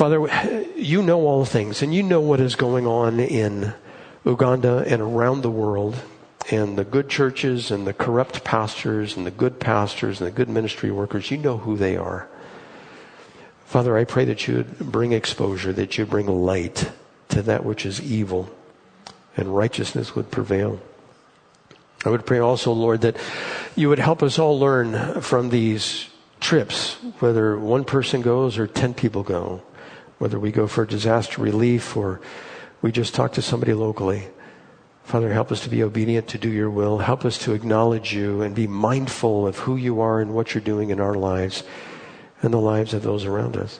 Father, you know all things, and you know what is going on in Uganda and around the world, and the good churches and the corrupt pastors and the good pastors and the good ministry workers. You know who they are. Father, I pray that you would bring exposure, that you bring light to that which is evil, and righteousness would prevail. I would pray also, Lord, that you would help us all learn from these trips, whether one person goes or 10 people go, whether we go for disaster relief or we just talk to somebody locally. Father, help us to be obedient, to do your will. Help us to acknowledge you and be mindful of who you are and what you're doing in our lives and the lives of those around us.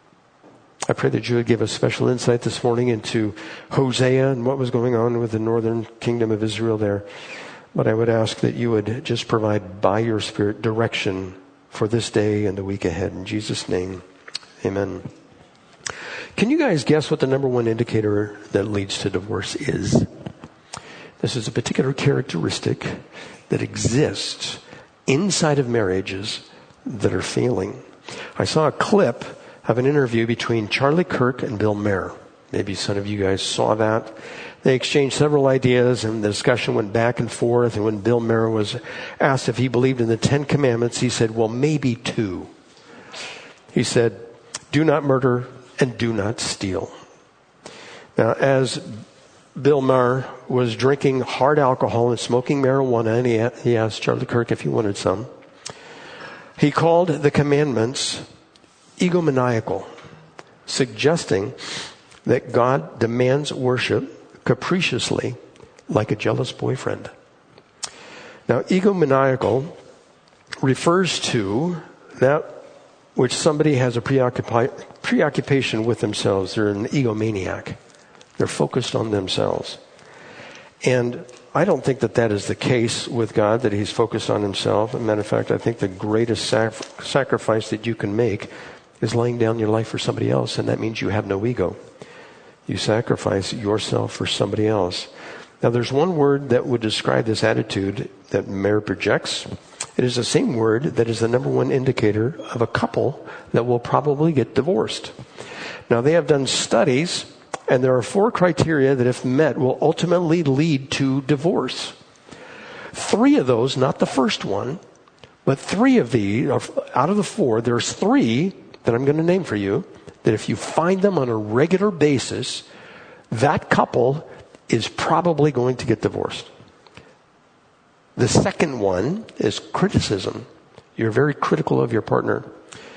I pray that you would give us special insight this morning into Hosea and what was going on with the northern kingdom of Israel there. But I would ask that you would just provide by your Spirit direction for this day and the week ahead. In Jesus' name, amen. Can you guys guess what the number one indicator that leads to divorce is? This is a particular characteristic that exists inside of marriages that are failing. I saw a clip of an interview between Charlie Kirk and Bill Maher. Maybe some of you guys saw that. They exchanged several ideas, and the discussion went back and forth. And when Bill Maher was asked if he believed in the 10 Commandments, he said, well, maybe 2. He said, do not murder and do not steal. Now, as Bill Maher was drinking hard alcohol and smoking marijuana, and he asked Charlie Kirk if he wanted some, he called the commandments egomaniacal, suggesting that God demands worship capriciously like a jealous boyfriend. Now, egomaniacal refers to that which somebody has a preoccupation with themselves. They're an egomaniac. They're focused on themselves. And I don't think that is the case with God, that he's focused on himself. As a matter of fact, I think the greatest sacrifice that you can make is laying down your life for somebody else, and that means you have no ego. You sacrifice yourself for somebody else. Now, there's one word that would describe this attitude that Maher projects. It is the same word that is the number one indicator of a couple that will probably get divorced. Now, they have done studies, and there are 4 criteria that, if met, will ultimately lead to divorce. 3 of those, not the first one, but 3 of these, out of the 4, there's 3 that I'm going to name for you, that if you find them on a regular basis, that couple is probably going to get divorced. The second one is criticism. You're very critical of your partner.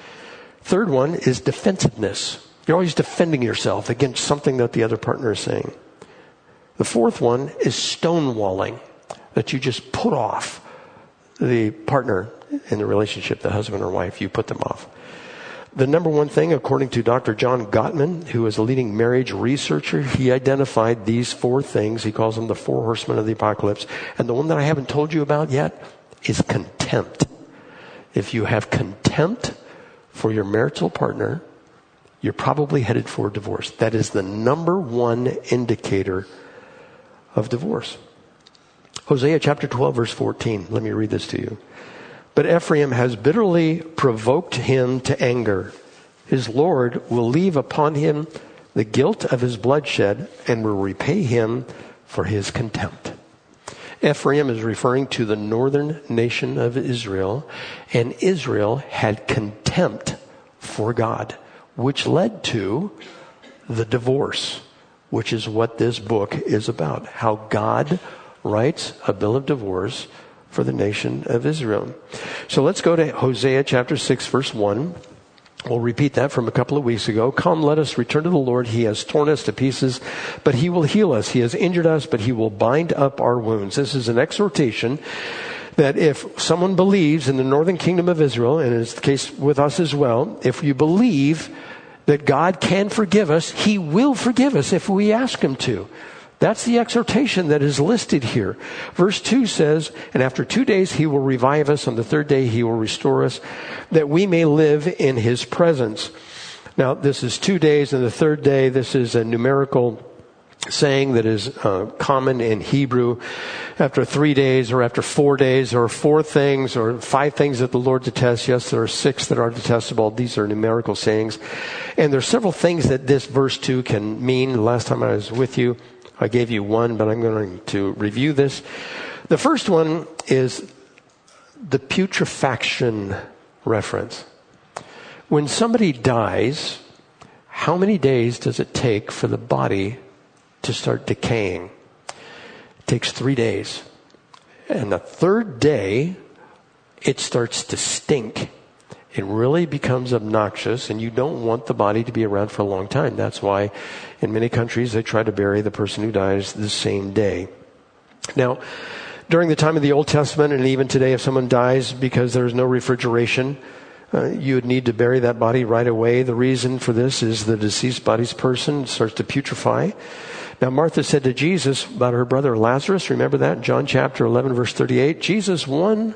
Third one is defensiveness. You're always defending yourself against something that the other partner is saying. The fourth one is stonewalling, that you just put off the partner in the relationship, the husband or wife. You put them off. The number one thing, according to Dr. John Gottman, who is a leading marriage researcher, he identified these 4 things. He calls them the 4 horsemen of the apocalypse. And the one that I haven't told you about yet is contempt. If you have contempt for your marital partner, you're probably headed for divorce. That is the number one indicator of divorce. Hosea chapter 12, verse 14. Let me read this to you. But Ephraim has bitterly provoked him to anger. His Lord will leave upon him the guilt of his bloodshed and will repay him for his contempt. Ephraim is referring to the northern nation of Israel, and Israel had contempt for God, which led to the divorce, which is what this book is about. How God writes a bill of divorce for the nation of Israel. So let's go to Hosea chapter 6, verse 1. We'll repeat that from a couple of weeks ago. Come, let us return to the Lord. He has torn us to pieces, but he will heal us. He has injured us, but he will bind up our wounds. This is an exhortation that if someone believes in the northern kingdom of Israel, and it's the case with us as well, if you believe that God can forgive us, he will forgive us if we ask him to. That's the exhortation that is listed here. Verse 2 says, and after 2 days he will revive us. On the 3rd day he will restore us, that we may live in his presence. Now, this is 2 days, and the 3rd day, this is a numerical saying that is common in Hebrew. after 3 days or after 4 days or 4 things or 5 things that the Lord detests. Yes, there are 6 that are detestable. These are numerical sayings. And there are several things that this verse 2 can mean. Last time I was with you, I gave you one, but I'm going to review this. The first one is the putrefaction reference. When somebody dies, how many days does it take for the body to start decaying? It takes 3 days. And the third day, it starts to stink. It really becomes obnoxious, and you don't want the body to be around for a long time. That's why in many countries they try to bury the person who dies the same day. Now, during the time of the Old Testament, and even today, if someone dies because there's no refrigeration, you would need to bury that body right away. The reason for this is the deceased body's person starts to putrefy. Now, Martha said to Jesus about her brother Lazarus, remember that in John chapter 11, verse 38? Jesus,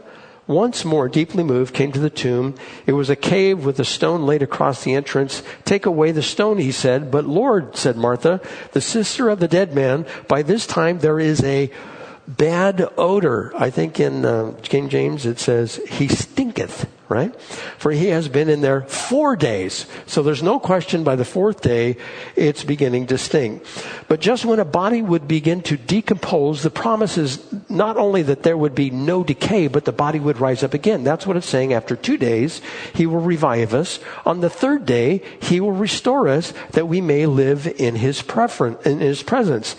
once more deeply moved, came to the tomb. It was a cave with a stone laid across the entrance. Take away the stone, he said. But Lord, said Martha, the sister of the dead man, by this time there is a bad odor. I think in King James it says, he stinketh, right? For he has been in there 4 days. So there's no question by the 4th day, it's beginning to stink. But just when a body would begin to decompose, the promise is not only that there would be no decay, but the body would rise up again. That's what it's saying. After 2 days, he will revive us. On the 3rd day, he will restore us that we may live in his presence.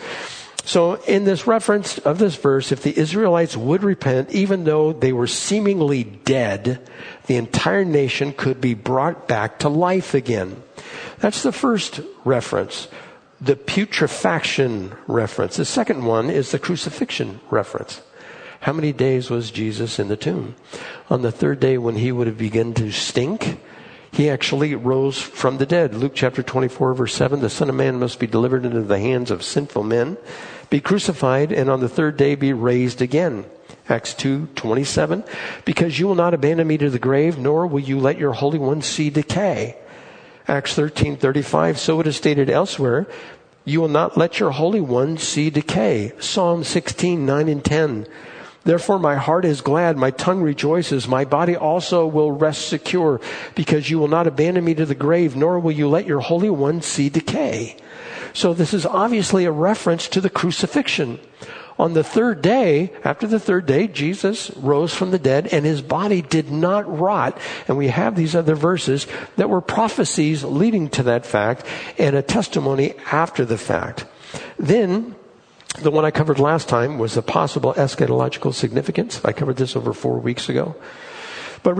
So in this reference of this verse, if the Israelites would repent, even though they were seemingly dead, the entire nation could be brought back to life again. That's the first reference, the putrefaction reference. The second one is the crucifixion reference. How many days was Jesus in the tomb? On the 3rd day, when he would have begun to stink, he actually rose from the dead. Luke chapter 24, verse 7, the Son of Man must be delivered into the hands of sinful men, be crucified, and on the 3rd day be raised again. Acts 2:27, because you will not abandon me to the grave, nor will you let your Holy One see decay. Acts 13:35, so it is stated elsewhere, you will not let your Holy One see decay. Psalm 16:9 and 10. Therefore my heart is glad, my tongue rejoices, my body also will rest secure, because you will not abandon me to the grave, nor will you let your Holy One see decay. So this is obviously a reference to the crucifixion. On the 3rd day, after the 3rd day, Jesus rose from the dead and his body did not rot. And we have these other verses that were prophecies leading to that fact and a testimony after the fact. Then, the one I covered last time was the possible eschatological significance. I covered this over 4 weeks ago. But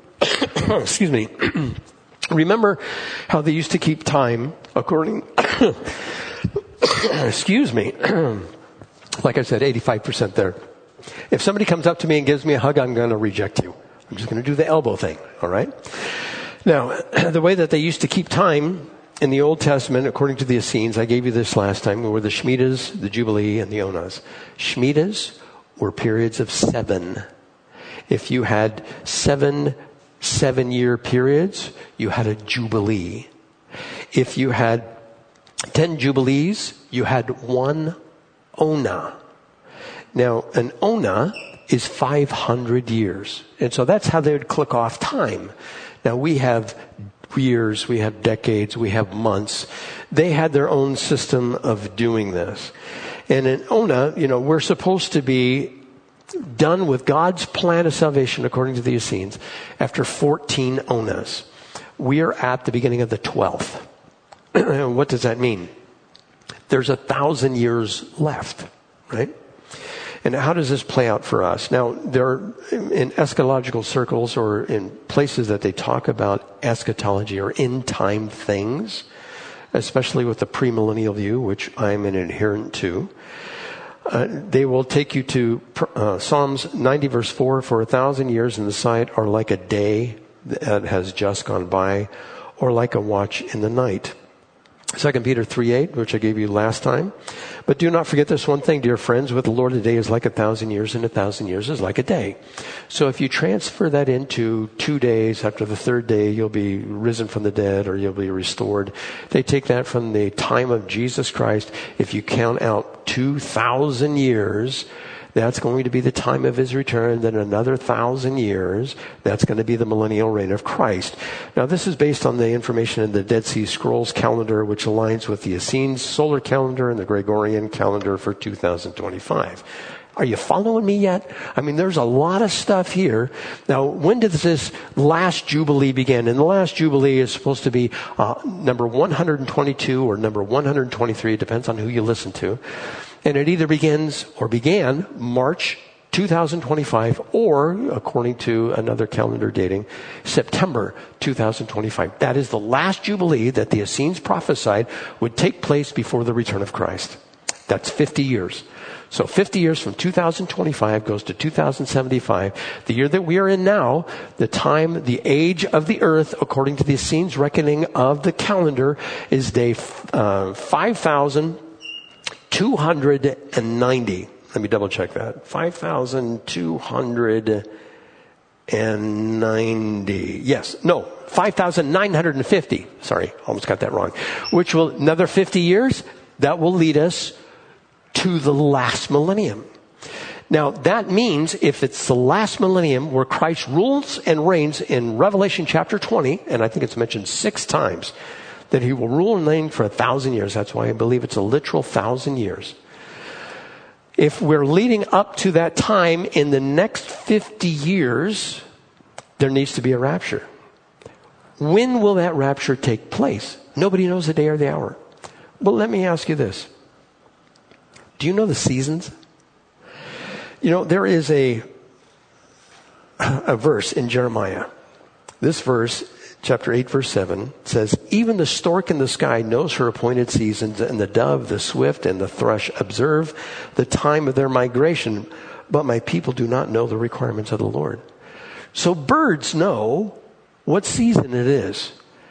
excuse me. Remember how they used to keep time according excuse me. Like I said, 85% there. If somebody comes up to me and gives me a hug, I'm going to reject you. I'm just going to do the elbow thing. All right? Now, the way that they used to keep time in the Old Testament, according to the Essenes, I gave you this last time, were the Shemitas, the Jubilee, and the Onas. Shemitas were periods of 7. If you had 7 7-year periods, you had a Jubilee. If you had 10 Jubilees, you had 1 Ona. Now, an Ona is 500 years. And so that's how they would click off time. Now, we have years, we have decades, we have months. They had their own system of doing this. And in Ona, we're supposed to be done with God's plan of salvation according to the Essenes after 14 Onas. We are at the beginning of the 12th. What does that mean? There's 1,000 years left, right? And how does this play out for us? Now, there are, in eschatological circles or in places that they talk about eschatology or end-time things, especially with the premillennial view, which I'm an adherent to, they will take you to Psalms 90 verse 4, for 1,000 years in the sight are like a day that has just gone by, or like a watch in the night. 2 Peter 3:8, which I gave you last time. But do not forget this one thing, dear friends, with the Lord a day is like 1,000 years, and 1,000 years is like a day. So if you transfer that into 2 days, after the 3rd day, you'll be risen from the dead, or you'll be restored. They take that from the time of Jesus Christ. If you count out 2,000 years, That's going to be the time of his return. Then another 1,000 years, that's going to be the millennial reign of Christ. Now, this is based on the information in the Dead Sea Scrolls calendar, which aligns with the Essenes solar calendar and the Gregorian calendar for 2025. Are you following me yet? I mean, there's a lot of stuff here. Now, when did this last Jubilee begin? And the last Jubilee is supposed to be number 122 or number 123. It depends on who you listen to. And it either begins or began March 2025 or, according to another calendar dating, September 2025. That is the last Jubilee that the Essenes prophesied would take place before the return of Christ. That's 50 years. So 50 years from 2025 goes to 2075. The year that we are in now, the time, the age of the earth, according to the Essenes reckoning of the calendar, is day 5,290. Let me double check that. 5,290. Yes. No. 5,950. Sorry. Almost got that wrong. Which will, another 50 years, that will lead us to the last millennium. Now, that means if it's the last millennium where Christ rules and reigns in Revelation chapter 20, and I think it's mentioned 6 times, that he will rule and reign for 1,000 years. That's why I believe it's a literal 1,000 years. If we're leading up to that time in the next 50 years, there needs to be a rapture. When will that rapture take place? Nobody knows the day or the hour. Well, let me ask you this. Do you know the seasons? You know, there is a verse in Jeremiah. This verse, chapter 8, verse 7, says, "Even the stork in the sky knows her appointed seasons, and the dove, the swift, and the thrush observe the time of their migration, but my people do not know the requirements of the Lord." So birds know what season it is.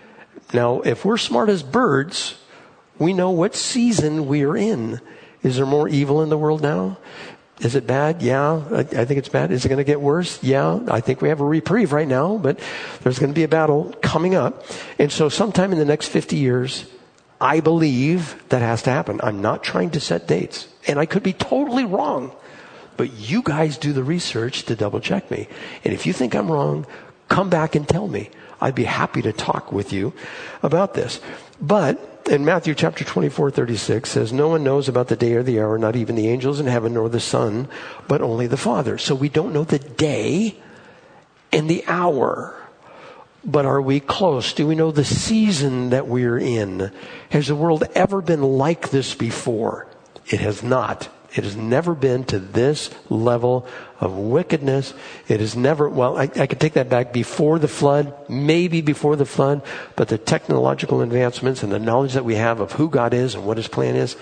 Now, if we're smart as birds, we know what season we are in. Is there more evil in the world now? Is it bad? Yeah, I think it's bad. Is it going to get worse? Yeah, I think we have a reprieve right now, but there's going to be a battle coming up. And so sometime in the next 50 years, I believe that has to happen. I'm not trying to set dates. And I could be totally wrong. But you guys do the research to double check me. And if you think I'm wrong, come back and tell me. I'd be happy to talk with you about this. But in Matthew chapter 24:36 says, "No one knows about the day or the hour, not even the angels in heaven nor the Son, but only the Father." So we don't know the day and the hour. But are we close? Do we know the season that we're in? Has the world ever been like this before? It has not. It has never been to this level of wickedness. It has never, well, I could take that back before the flood, maybe before the flood, but the technological advancements and the knowledge that we have of who God is and what his plan is,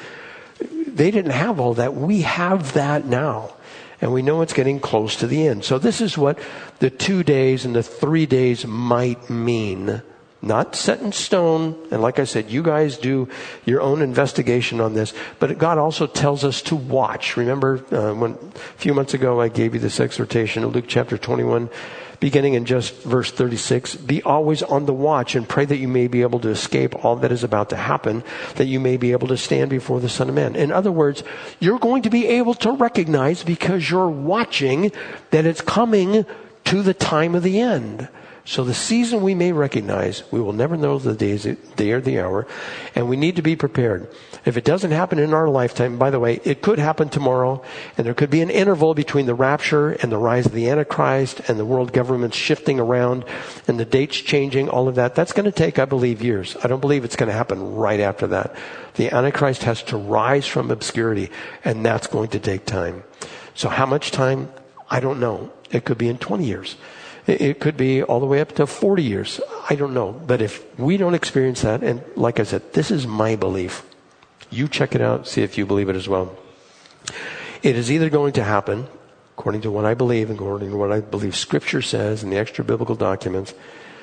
they didn't have all that. We have that now. And we know it's getting close to the end. So this is what the 2 days and the 3 days might mean. Not set in stone. And like I said, you guys do your own investigation on this. But God also tells us to watch. Remember when a few months ago I gave you this exhortation in Luke chapter 21, beginning in just verse 36. "Be always on the watch and pray that you may be able to escape all that is about to happen, that you may be able to stand before the Son of Man." In other words, you're going to be able to recognize, because you're watching, that it's coming to the time of the end. So the season we may recognize, we will never know the day or the hour, and we need to be prepared. If it doesn't happen in our lifetime, by the way, it could happen tomorrow, and there could be an interval between the rapture and the rise of the Antichrist and the world governments shifting around and the dates changing, all of that. That's going to take, I believe, years. I don't believe it's going to happen right after that. The Antichrist has to rise from obscurity, and that's going to take time. So how much time? I don't know. It could be in 20 years. It could be all the way up to 40 years. I don't know. But if we don't experience that, and like I said, this is my belief. You check it out, see if you believe it as well. It is either going to happen, according to what I believe and according to what I believe Scripture says and the extra biblical documents,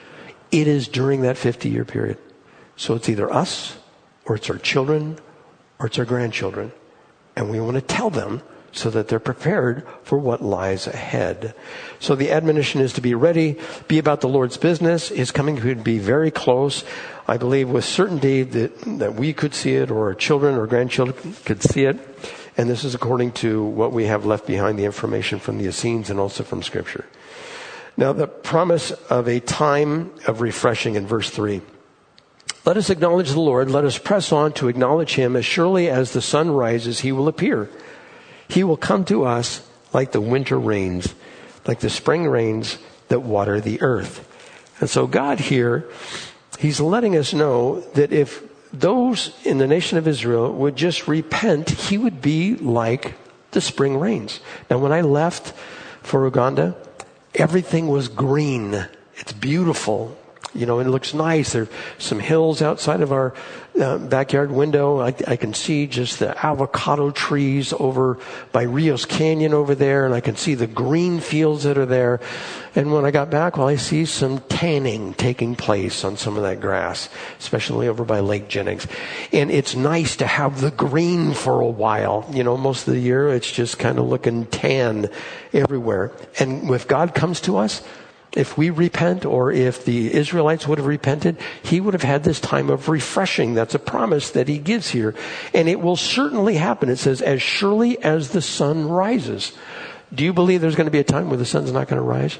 it is during that 50-year period. So it's either us, or it's our children, or it's our grandchildren. And we want to tell them so that they're prepared for what lies ahead. So the admonition is to be ready, be about the Lord's business. His coming could be very close. I believe with certainty that we could see it, or our children or grandchildren could see it. And this is according to what we have left behind, the information from the Essenes and also from Scripture. Now, the promise of a time of refreshing in verse 3. Let us acknowledge the Lord. Let us press on to acknowledge him. As surely as the sun rises, he will appear. He will come to us like the winter rains, like the spring rains that water the earth. And so God here, he's letting us know that if those in the nation of Israel would just repent, he would be like the spring rains. Now, when I left for Uganda, everything was green. It's beautiful. You know, it looks nice. There's some hills outside of our backyard window. I can see just the avocado trees over by Rios Canyon over there, and I can see the green fields that are there. And when I got back, well, I see some tanning taking place on some of that grass, especially over by Lake Jennings. And it's nice to have the green for a while. You know, most of the year, it's just kind of looking tan everywhere. And if God comes to us, if we repent, or if the Israelites would have repented, he would have had this time of refreshing. That's a promise that he gives here. And it will certainly happen. It says, as surely as the sun rises. Do you believe there's going to be a time where the sun's not going to rise?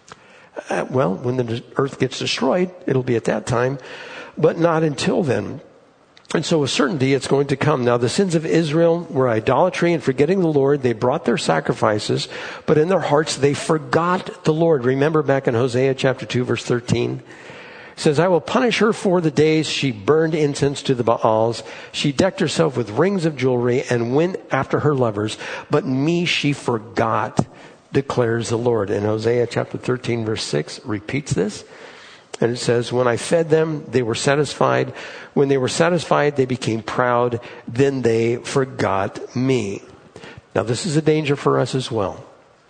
Well, when the earth gets destroyed, it'll be at that time, but not until then. And so with certainty, it's going to come. Now, the sins of Israel were idolatry and forgetting the Lord. They brought their sacrifices, but in their hearts, they forgot the Lord. Remember back in Hosea chapter 2, verse 13? It says, I will punish her for the days she burned incense to the Baals. She decked herself with rings of jewelry and went after her lovers, but me she forgot, declares the Lord. And Hosea chapter 13, verse 6 repeats this. And it says, when I fed them, they were satisfied. When they were satisfied, they became proud. Then they forgot me. Now, this is a danger for us as well.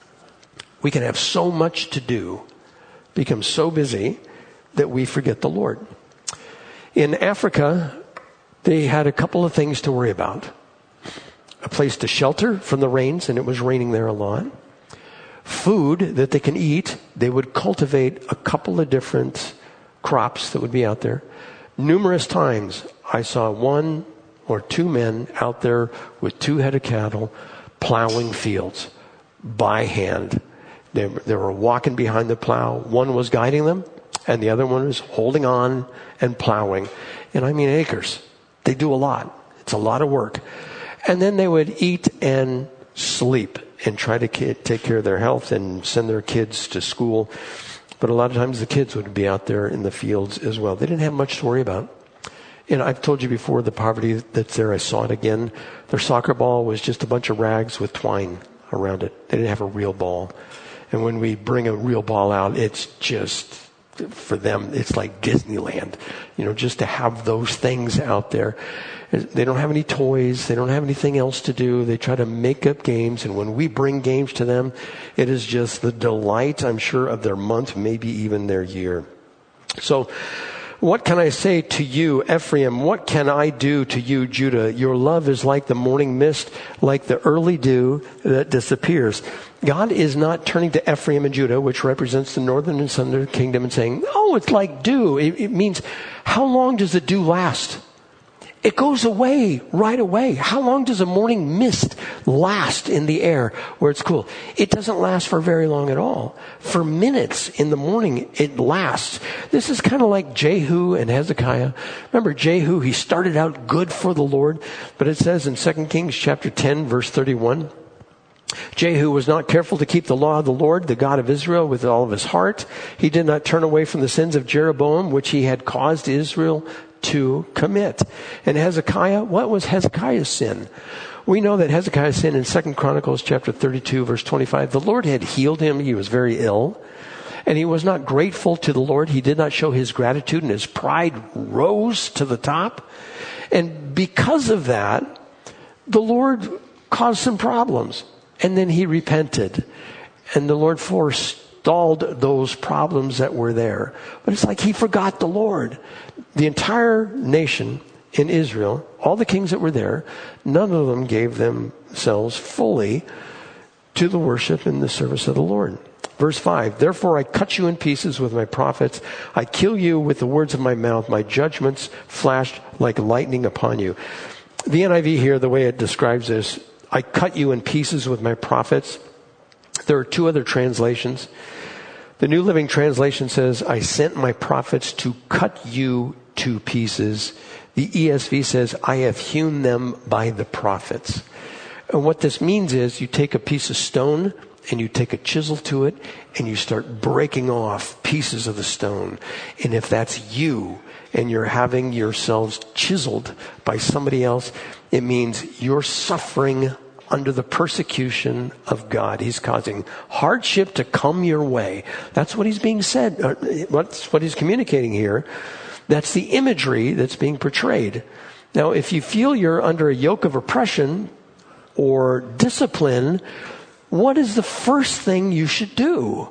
We can have so much to do, become so busy, that we forget the Lord. In Africa, they had a couple of things to worry about. A place to shelter from the rains, and it was raining there a lot. Food that they can eat. They would cultivate a couple of different crops that would be out there. Numerous times I saw one or two men out there with 2 head of cattle plowing fields by hand. They were walking behind the plow. One was guiding them, and the other one was holding on and plowing. And I mean acres. They do a lot. It's a lot of work. And then they would eat and sleep and try to take care of their health and send their kids to school. But a lot of times the kids would be out there in the fields as well. They didn't have much to worry about. And I've told you before the poverty that's there. I saw it again. Their soccer ball was just a bunch of rags with twine around it. They didn't have a real ball. And when we bring a real ball out, it's just, for them, it's like Disneyland. You know, just to have those things out there. They don't have any toys. They don't have anything else to do. They try to make up games. And when we bring games to them, it is just the delight, I'm sure, of their month, maybe even their year. So what can I say to you, Ephraim? What can I do to you, Judah? Your love is like the morning mist, like the early dew that disappears. God is not turning to Ephraim and Judah, which represents the northern and southern kingdom, and saying, oh, it's like dew. It means, how long does the dew last? It goes away right away. How long does a morning mist last in the air where it's cool? It doesn't last for very long at all. For minutes in the morning, it lasts. This is kind of like Jehu and Hezekiah. Remember Jehu, he started out good for the Lord, but it says in 2 Kings chapter 10, verse 31, Jehu was not careful to keep the law of the Lord, the God of Israel, with all of his heart. He did not turn away from the sins of Jeroboam, which he had caused Israel to commit. And Hezekiah, what was Hezekiah's sin? We know that Hezekiah's sin in 2 Chronicles chapter 32, verse 25. The Lord had healed him. He was very ill. And he was not grateful to the Lord. He did not show his gratitude, and his pride rose to the top. And because of that, the Lord caused some problems. And then he repented. And the Lord forestalled those problems that were there. But it's like he forgot the Lord. The entire nation in Israel, all the kings that were there, none of them gave themselves fully to the worship and the service of the Lord. Verse 5, therefore I cut you in pieces with my prophets. I kill you with the words of my mouth. My judgments flashed like lightning upon you. The NIV here, the way it describes this, I cut you in pieces with my prophets. There are two other translations. The New Living Translation says, I sent my prophets to cut you to pieces. The ESV says, I have hewn them by the prophets. And what this means is you take a piece of stone and you take a chisel to it and you start breaking off pieces of the stone. And if that's you and you're having yourselves chiseled by somebody else, it means you're suffering under the persecution of God. He's causing hardship to come your way. That's what he's being said. That's what he's communicating here. That's the imagery that's being portrayed. Now, if you feel you're under a yoke of oppression or discipline, what is the first thing you should do?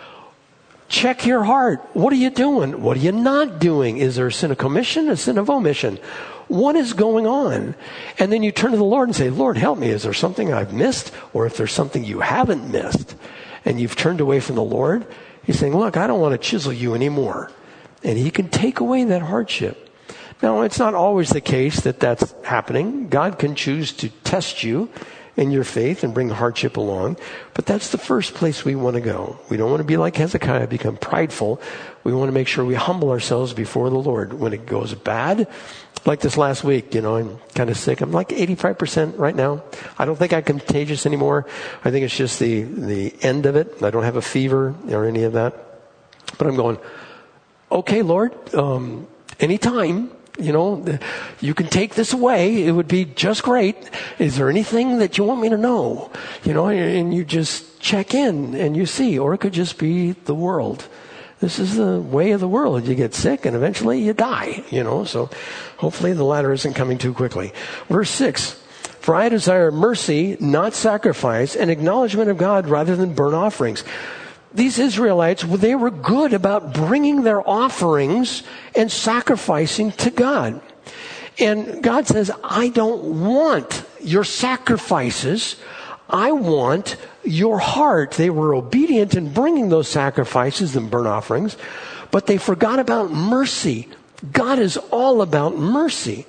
Check your heart. What are you doing? What are you not doing? Is there a sin of commission, a sin of omission? What is going on? And then you turn to the Lord and say, Lord, help me. Is there something I've missed? Or if there's something you haven't missed and you've turned away from the Lord, he's saying, look, I don't want to chisel you anymore. And he can take away that hardship. Now, it's not always the case that that's happening. God can choose to test you in your faith and bring hardship along. But that's the first place we want to go. We don't want to be like Hezekiah, become prideful. We want to make sure we humble ourselves before the Lord. When it goes bad, like this last week, I'm kind of sick. I'm like 85% right now. I don't think I'm contagious anymore. I think it's just the end of it. I don't have a fever or any of that. But I'm going, okay, Lord, anytime, you can take this away. It would be just great. Is there anything that you want me to know? And you just check in and you see, or it could just be the world. This is the way of the world. You get sick and eventually you die, so hopefully the latter isn't coming too quickly. Verse 6, for I desire mercy, not sacrifice, and acknowledgement of God rather than burnt offerings. These Israelites, they were good about bringing their offerings and sacrificing to God. And God says, I don't want your sacrifices. I want your heart. They were obedient in bringing those sacrifices and burnt offerings, but they forgot about mercy. God is all about mercy.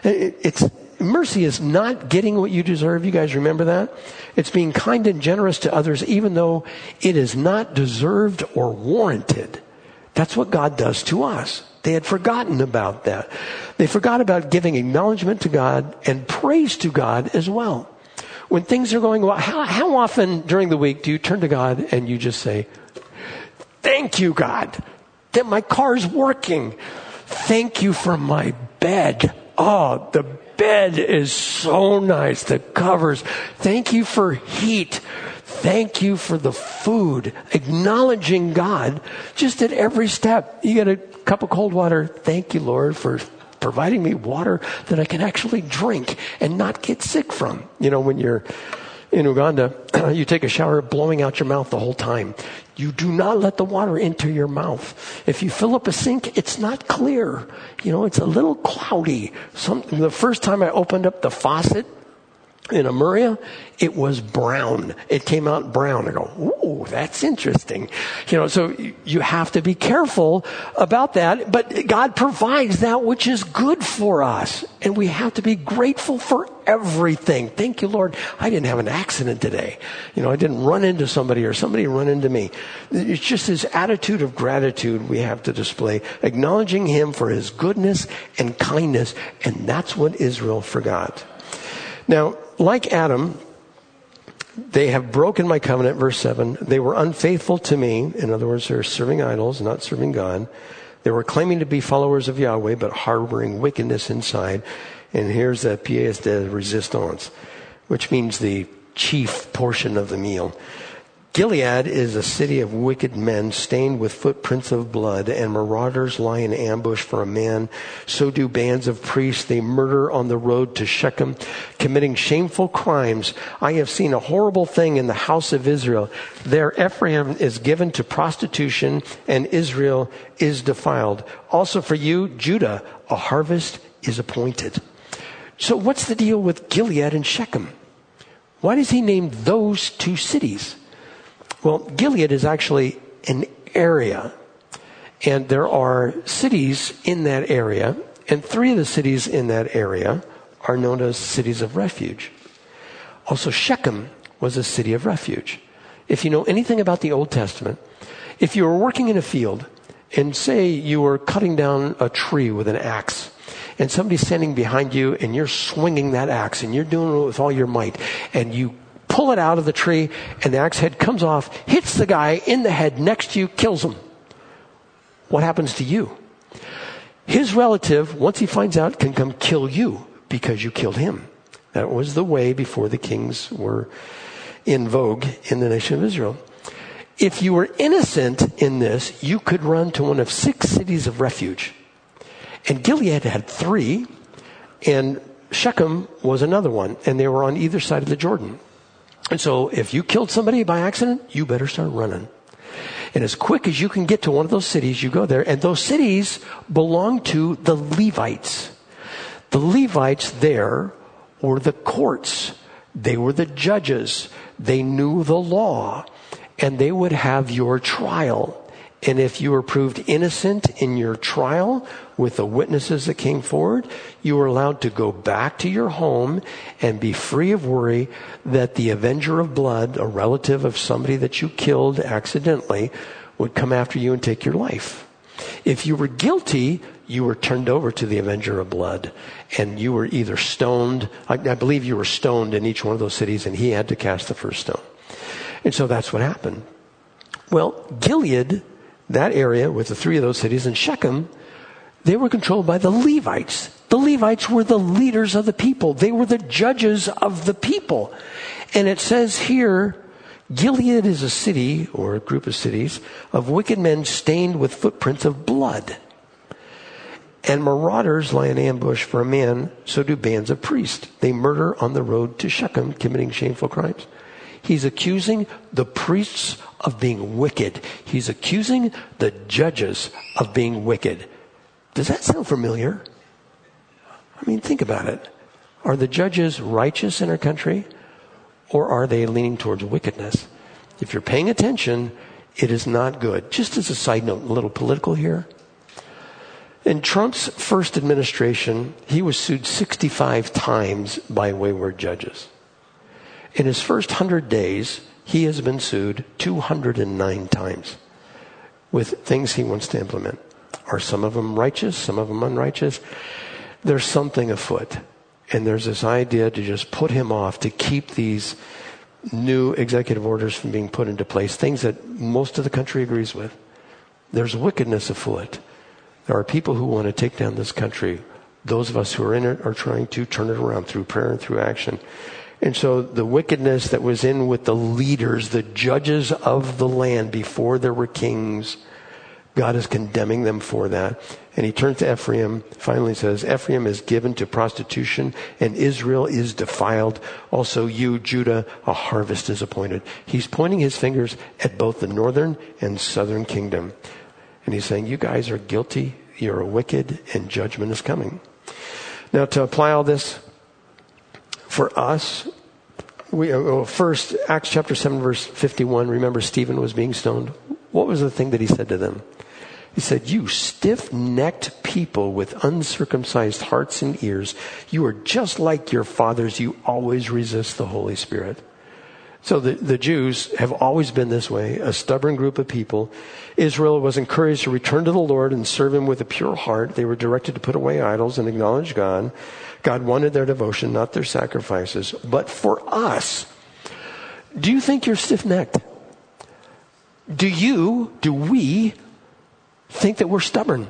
Mercy is not getting what you deserve. You guys remember that? It's being kind and generous to others even though it is not deserved or warranted. That's what God does to us. They had forgotten about that. They forgot about giving acknowledgement to God and praise to God as well. When things are going well, how often during the week do you turn to God and you just say, thank you, God, that my car's working. Thank you for my bed. Oh, the bed is so nice. The covers. Thank you for heat. Thank you for the food. Acknowledging God just at every step. You get a cup of cold water. Thank you, Lord, for providing me water that I can actually drink and not get sick from. When you're in Uganda, you take a shower blowing out your mouth the whole time. You do not let the water into your mouth. If you fill up a sink, it's not clear. It's a little cloudy. The first time I opened up the faucet in Amuria, it was brown. It came out brown. I go, ooh, that's interesting. So you have to be careful about that. But God provides that which is good for us. And we have to be grateful for everything. Thank you, Lord. I didn't have an accident today. I didn't run into somebody or somebody run into me. It's just this attitude of gratitude we have to display, acknowledging Him for His goodness and kindness. And that's what Israel forgot. Now, like Adam, they have broken my covenant, verse 7. They were unfaithful to me. In other words, they're serving idols, not serving God. They were claiming to be followers of Yahweh, but harboring wickedness inside. And here's the pièce de résistance, which means the chief portion of the meal. Gilead is a city of wicked men stained with footprints of blood, and marauders lie in ambush for a man. So do bands of priests. They murder on the road to Shechem, committing shameful crimes. I have seen a horrible thing in the house of Israel. There Ephraim is given to prostitution, and Israel is defiled. Also for you, Judah, a harvest is appointed. So what's the deal with Gilead and Shechem? Why does he name those two cities? Well, Gilead is actually an area, and there are cities in that area, and 3 of the cities in that area are known as cities of refuge. Also, Shechem was a city of refuge. If you know anything about the Old Testament, if you were working in a field and say you were cutting down a tree with an axe, and somebody's standing behind you and you're swinging that axe and you're doing it with all your might, and you pull it out of the tree and the axe head comes off, hits the guy in the head next to you, kills him. What happens to you? His relative, once he finds out, can come kill you because you killed him. That was the way before the kings were in vogue in the nation of Israel. If you were innocent in this, you could run to one of 6 cities of refuge. And Gilead had 3, and Shechem was another one, and they were on either side of the Jordan. And so if you killed somebody by accident, you better start running. And as quick as you can get to one of those cities, you go there. And those cities belong to the Levites. The Levites there were the courts. They were the judges. They knew the law. And they would have your trial. And if you were proved innocent in your trial with the witnesses that came forward, you were allowed to go back to your home and be free of worry that the avenger of blood, a relative of somebody that you killed accidentally, would come after you and take your life. If you were guilty, you were turned over to the avenger of blood, and you were either stoned. I believe you were stoned in each one of those cities, and he had to cast the first stone. And so that's what happened. Well, Gilead, that area with the 3 of those cities, and Shechem, they were controlled by the Levites. The Levites were the leaders of the people. They were the judges of the people. And it says here, Gilead is a city, or a group of cities, of wicked men stained with footprints of blood. And marauders lie in ambush for a man, so do bands of priests. They murder on the road to Shechem, committing shameful crimes. He's accusing the priests of being wicked. He's accusing the judges of being wicked. Does that sound familiar? I mean, think about it. Are the judges righteous in our country, or are they leaning towards wickedness? If you're paying attention, it is not good. Just as a side note, a little political here. In Trump's first administration, he was sued 65 times by wayward judges. In his first 100 days, he has been sued 209 times with things he wants to implement. Are some of them righteous, some of them unrighteous? There's something afoot. And there's this idea to just put him off, to keep these new executive orders from being put into place, things that most of the country agrees with. There's wickedness afoot. There are people who want to take down this country. Those of us who are in it are trying to turn it around through prayer and through action. And so the wickedness that was in with the leaders, the judges of the land before there were kings, God is condemning them for that. And he turns to Ephraim, finally says, Ephraim is given to prostitution and Israel is defiled. Also you, Judah, a harvest is appointed. He's pointing his fingers at both the northern and southern kingdom. And he's saying, you guys are guilty, you're wicked, and judgment is coming. Now to apply all this for us, first, Acts chapter 7, verse 51, remember Stephen was being stoned. What was the thing that he said to them? He said, you stiff-necked people with uncircumcised hearts and ears, you are just like your fathers. You always resist the Holy Spirit. So the Jews have always been this way, a stubborn group of people. Israel was encouraged to return to the Lord and serve him with a pure heart. They were directed to put away idols and acknowledge God. God wanted their devotion, not their sacrifices. But for us, do you think you're stiff-necked? Do we think that we're stubborn?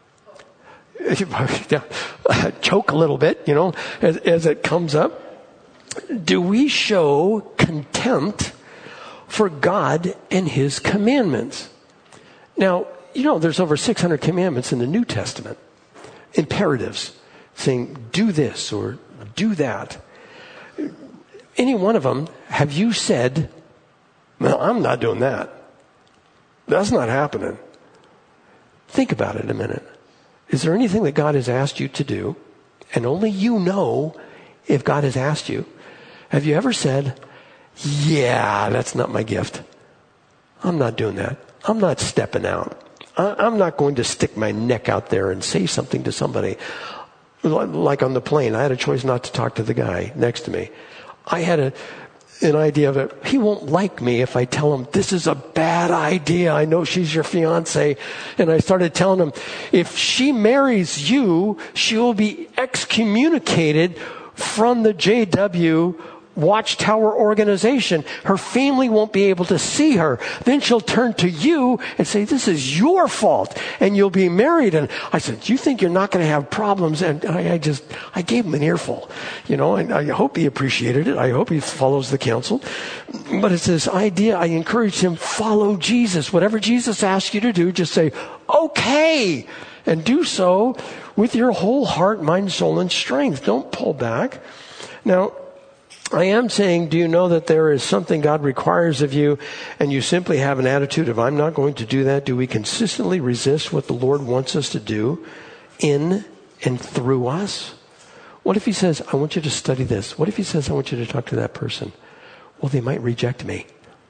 Choke a little bit, as it comes up. Do we show contempt for God and his commandments? Now, there's over 600 commandments in the New Testament. Imperatives saying, do this or do that. Any one of them, have you said, no, I'm not doing that. That's not happening. Think about it a minute. Is there anything that God has asked you to do, and only you know if God has asked you? Have you ever said, yeah, that's not my gift. I'm not doing that. I'm not stepping out. I'm not going to stick my neck out there and say something to somebody. Like on the plane, I had a choice not to talk to the guy next to me. I had an idea of it. He won't like me if I tell him, this is a bad idea. I know she's your fiance. And I started telling him, if she marries you, she will be excommunicated from the JW Watchtower organization. Her family won't be able to see her. Then she'll turn to you and say, this is your fault, and you'll be married. And I said, do you think you're not going to have problems? And I gave him an earful, and I hope he appreciated it. I hope he follows the counsel. But it's this idea. I encouraged him, follow Jesus. Whatever Jesus asks you to do, just say, okay, and do so with your whole heart, mind, soul, and strength. Don't pull back. Now, I am saying, do you know that there is something God requires of you, and you simply have an attitude of, I'm not going to do that? Do we consistently resist what the Lord wants us to do in and through us? What if he says, I want you to study this? What if he says, I want you to talk to that person? Well, they might reject me.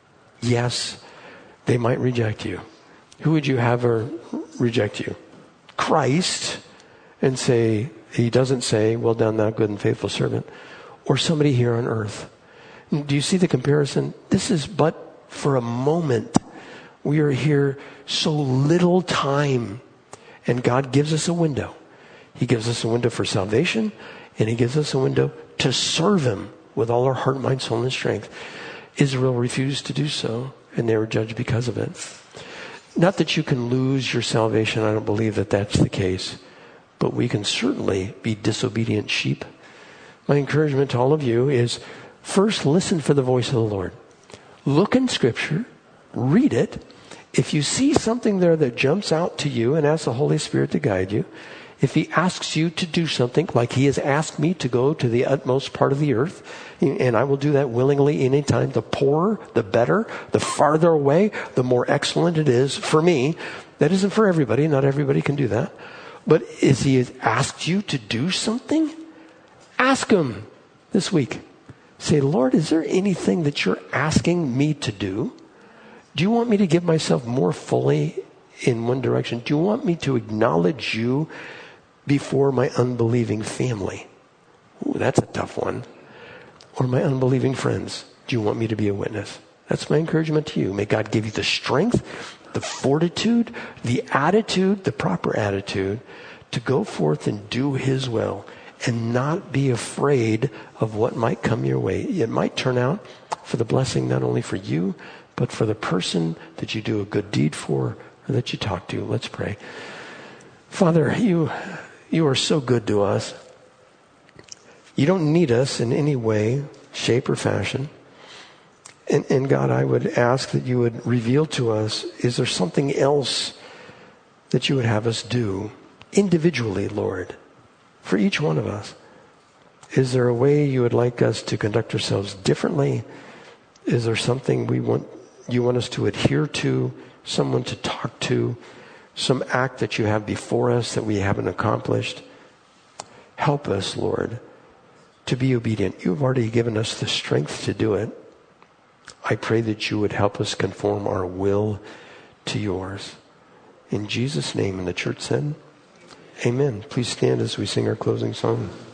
Yes, they might reject you. Who would you have her reject you? Christ, and say, he doesn't say, well done, thou good and faithful servant. Or somebody here on earth. Do you see the comparison? This is but for a moment. We are here so little time. And God gives us a window. He gives us a window for salvation. And he gives us a window to serve him with all our heart, mind, soul, and strength. Israel refused to do so. And they were judged because of it. Not that you can lose your salvation. I don't believe that that's the case. But we can certainly be disobedient sheep. My encouragement to all of you is, first, listen for the voice of the Lord. Look in Scripture, read it. If you see something there that jumps out to you, and ask the Holy Spirit to guide you, if he asks you to do something, like he has asked me to go to the utmost part of the earth, and I will do that willingly anytime, the poorer, the better, the farther away, the more excellent it is for me. That isn't for everybody. Not everybody can do that. But if he has asked you to do something, ask him this week. Say, Lord, is there anything that you're asking me to do? Do you want me to give myself more fully in one direction? Do you want me to acknowledge you before my unbelieving family? Ooh, that's a tough one. Or my unbelieving friends. Do you want me to be a witness? That's my encouragement to you. May God give you the strength, the fortitude, the attitude, the proper attitude to go forth and do his will. And not be afraid of what might come your way. It might turn out for the blessing not only for you, but for the person that you do a good deed for or that you talk to. Let's pray. Father, you are so good to us. You don't need us in any way, shape, or fashion. And God, I would ask that you would reveal to us, is there something else that you would have us do individually, Lord? For each one of us. Is there a way you would like us to conduct ourselves differently? Is there something you want us to adhere to, someone to talk to, some act that you have before us that we haven't accomplished? Help us, Lord, to be obedient. You've already given us the strength to do it. I pray that you would help us conform our will to yours. In Jesus' name, and the church said, amen. Please stand as we sing our closing song.